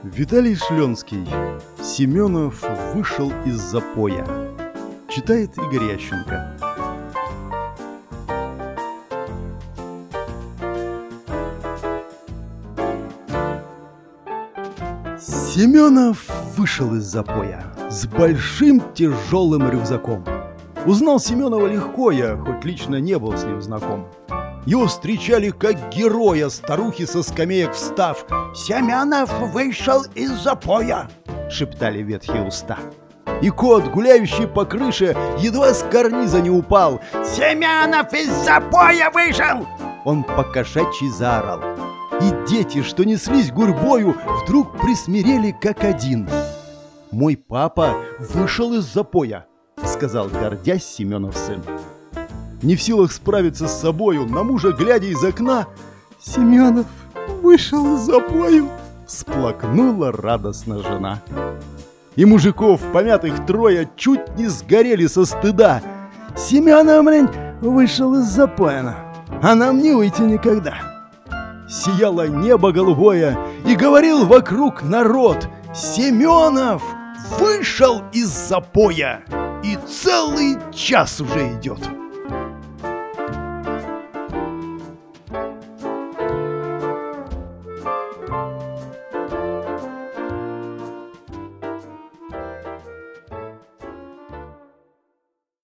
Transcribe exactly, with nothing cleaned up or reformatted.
Виталий Шленский. Семенов вышел из запоя. Читает Игорь Ященко. Семенов вышел из запоя с большим тяжелым рюкзаком. Узнал Семенова легко, я хоть лично не был с ним знаком. Его встречали как героя, старухи со скамеек встав. «Семенов вышел из запоя!» — шептали ветхие уста. И кот, гуляющий по крыше, едва с карниза не упал. «Семенов из запоя вышел!» Он по-кошачьи заорал. И дети, что неслись гурьбою, вдруг присмирели как один. «Мой папа вышел из запоя», — сказал, гордясь, Семенов сын. Не в силах справиться с собою, на мужа глядя из окна, «Семенов вышел из запоя», — всплакнула радостно жена. И мужиков, помятых трое, чуть не сгорели со стыда. «Семенов, блин, вышел из запоя, а нам не уйти никогда». Сияло небо голубое, и говорил вокруг народ: «Семенов вышел из запоя, и целый час уже идет».